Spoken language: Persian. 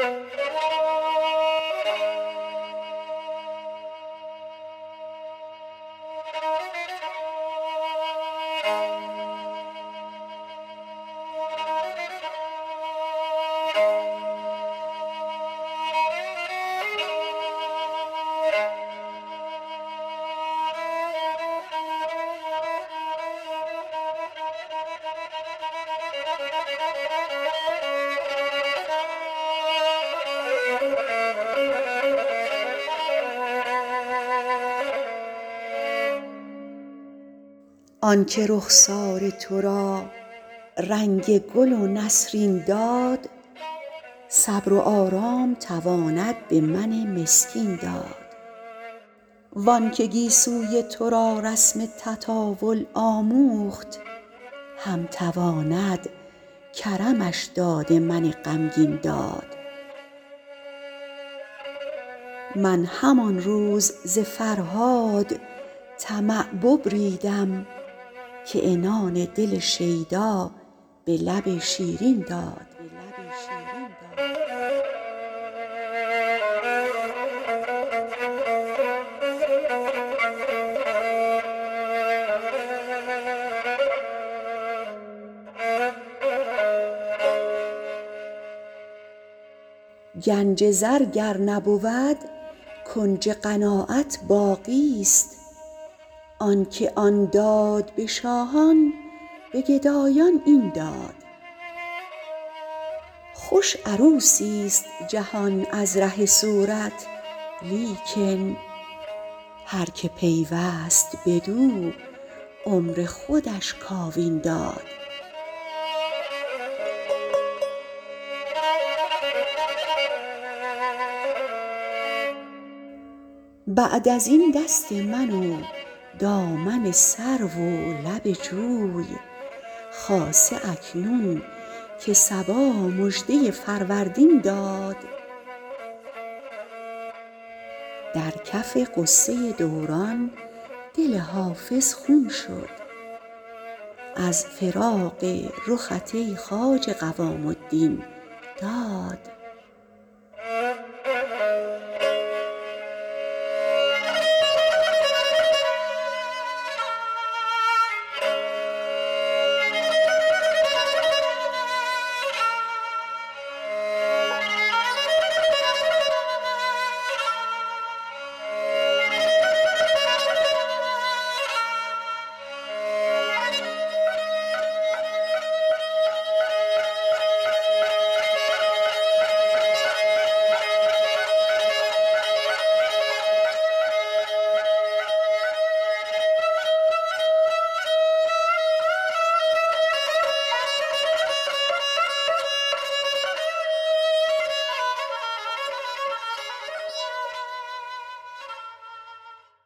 آنکه رخسار تو را رنگ گل و نسرین داد صبر و آرام تواند به من مسکین داد وآنکه گیسوی تو را رسم تطاول آموخت هم تواند کرمش داد من غمگین داد من همان روز ز فرهاد طمع ببریدم که عنان دل شیدا به لب شیرین داد گنج زر گر نبود کنج قناعت باقیست آنکه آن داد به شاهان به گدایان این داد خوش عروسیست جهان از ره صورت لیکن هر که پیوست بدو عمر خودش کاوین داد بعد از این دست من و دامن سرو و لب جوی خاصه اکنون که صبا مژده فروردین داد در کف غصه دوران دل حافظ خون شد از فراق رخت ای خواجه قوام الدین داد